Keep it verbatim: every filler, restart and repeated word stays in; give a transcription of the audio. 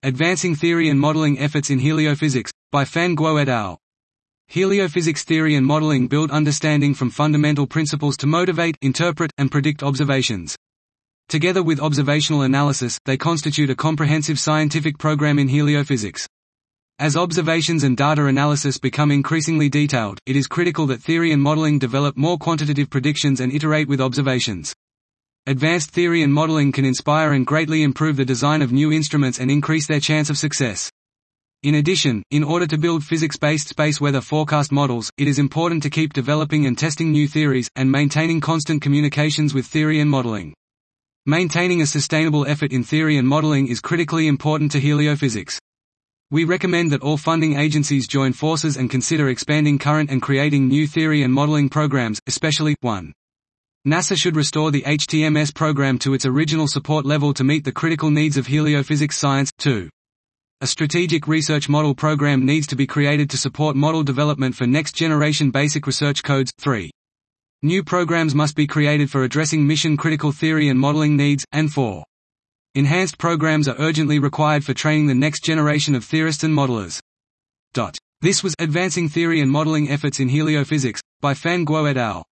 Advancing Theory and Modeling Efforts in Heliophysics, by Fan Guo et al. Heliophysics theory and modeling build understanding from fundamental principles to motivate, interpret, and predict observations. Together with observational analysis, they constitute a comprehensive scientific program in heliophysics. As observations and data analysis become increasingly detailed, it is critical that theory and modeling develop more quantitative predictions and iterate with observations. Advanced theory and modeling can inspire and greatly improve the design of new instruments and increase their chance of success. In addition, in order to build physics-based space weather forecast models, it is important to keep developing and testing new theories, and maintaining constant communications with theory and modeling. Maintaining a sustainable effort in theory and modeling is critically important to heliophysics. We recommend that all funding agencies join forces and consider expanding current and creating new theory and modeling programs, especially, one. NASA should restore the H T M S program to its original support level to meet the critical needs of heliophysics science. two. A strategic research model program needs to be created to support model development for next-generation basic research codes. three. New programs must be created for addressing mission-critical theory and modeling needs. And four. Enhanced programs are urgently required for training the next generation of theorists and modelers. This was Advancing Theory and Modeling Efforts in Heliophysics, by Fan Guo et al.